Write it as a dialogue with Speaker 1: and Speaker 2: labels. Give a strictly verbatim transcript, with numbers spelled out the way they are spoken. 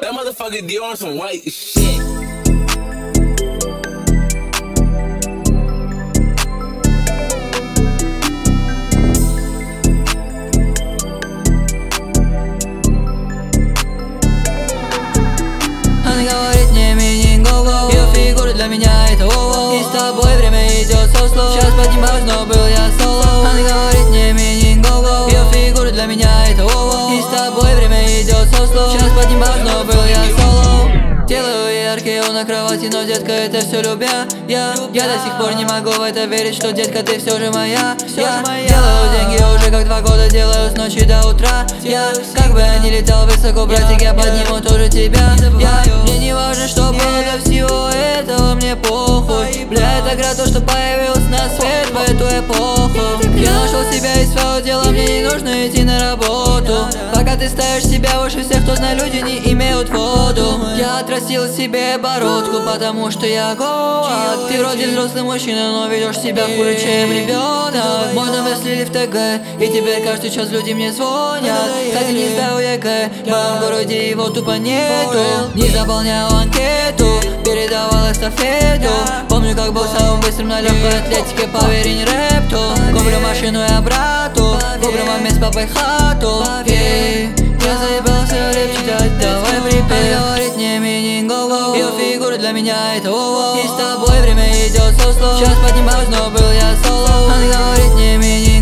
Speaker 1: That motherfucker D on some white shit.
Speaker 2: Она говорит мне мини-го-го, ее фигура для меня это воу-воу. И с тобой время идет со слов, сейчас поднимаюсь, но был я соло. Она говорит мне мини-го-го, ее фигура для меня это воу-воу. И с тобой время идет со слов, сейчас поднимаюсь, но был я соло. Делаю яркие на кровати, но, детка, это все любя я, я до сих пор не могу в это верить, что, детка, ты все же моя. Я делаю деньги уже как два года, делаю с ночи до утра. Я, как бы я ни летал высоко, братик, я подниму тоже тебя. Я, мне не важно, что было до всего этого, мне похуй. Бля, это град то, что появился на свет в эту эпоху. Я нашел себя и свое дело, мне не нужно идти на работу. Пока ты ставишь себя выше всех, кто знает, люди не имеют воду. Я отрастил себе бородку, потому что я голод. Ты вроде взрослый мужчина, но ведешь себя хуже, чем ребенок. Мой номер слили в ТГ, и теперь каждый час люди мне звонят. Так и не сдаю ЕГЭ, в моем городе его тупо нету. Не заполнял анкету, передавал эстафету. Помню, как был самым быстрым на легкой атлетике, по вере рэпту. Куплю машину я брату, куплю маме с папой хату. Ей, я заебался рэп читать, давай припев. Говорит мне мини-го-го, ее фигура для меня это воу-воу. И с тобой время идет со слов, сейчас поднимаюсь, но был я соло. Она говорит мне мини